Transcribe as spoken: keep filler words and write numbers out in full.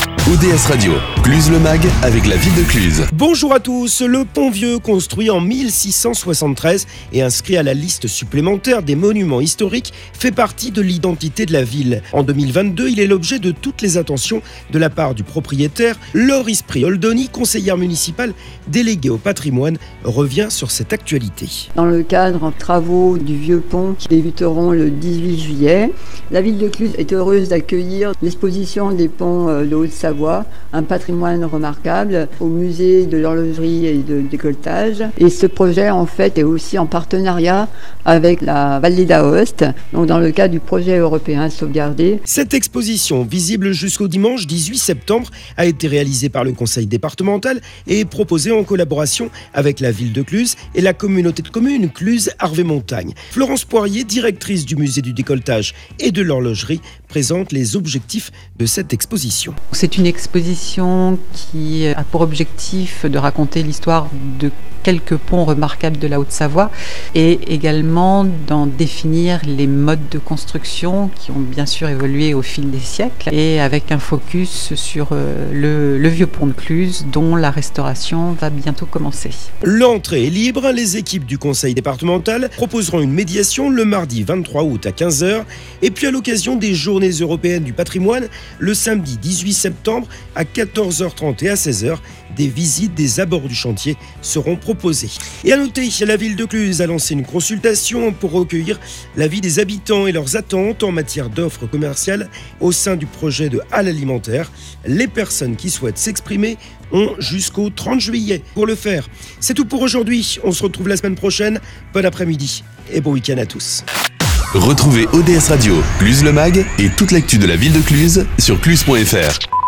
O D S Radio, Cluse le Mag avec la ville de Cluse. Bonjour à tous, le pont Vieux, construit en mille six cent soixante-treize et inscrit à la liste supplémentaire des monuments historiques, fait partie de l'identité de la ville. En deux mille vingt-deux, il est l'objet de toutes les attentions de la part du propriétaire. Laure Isprioldoni, conseillère municipale déléguée au patrimoine, revient sur cette actualité. Dans le cadre des travaux du Vieux Pont qui débuteront le dix-huit juillet, la ville de Cluse est heureuse d'accueillir l'exposition des ponts de Haute-Savoie, un patrimoine remarquable au musée de l'horlogerie et de décolletage. Et ce projet en fait est aussi en partenariat avec la Vallée d'Aoste, donc dans le cadre du projet européen Sauvegarder. Cette exposition, visible jusqu'au dimanche dix-huit septembre, a été réalisée par le conseil départemental et est proposée en collaboration avec la ville de Cluse et la communauté de communes Cluse-Arvée-Montagne. Florence Poirier, directrice du musée du décolletage et de l'horlogerie, présente les objectifs de cette exposition. C'est une exposition qui a pour objectif de raconter l'histoire de quelques ponts remarquables de la Haute-Savoie et également d'en définir les modes de construction qui ont bien sûr évolué au fil des siècles et avec un focus sur le, le vieux pont de Cluse dont la restauration va bientôt commencer. L'entrée est libre, les équipes du conseil départemental proposeront une médiation le mardi vingt-trois août à quinze heures et puis à l'occasion des journées européennes du patrimoine, le samedi dix-huit septembre à quatorze heures trente et à seize heures, des visites des abords du chantier seront proposées. Et à noter, la ville de Cluse a lancé une consultation pour recueillir l'avis des habitants et leurs attentes en matière d'offres commerciales au sein du projet de halle alimentaire. Les personnes qui souhaitent s'exprimer ont jusqu'au trente juillet pour le faire. C'est tout pour aujourd'hui. On se retrouve la semaine prochaine. Bon après-midi et bon week-end à tous. Retrouvez O D S Radio, Cluse le Mag et toute l'actu de la ville de Cluse sur cluse point f r.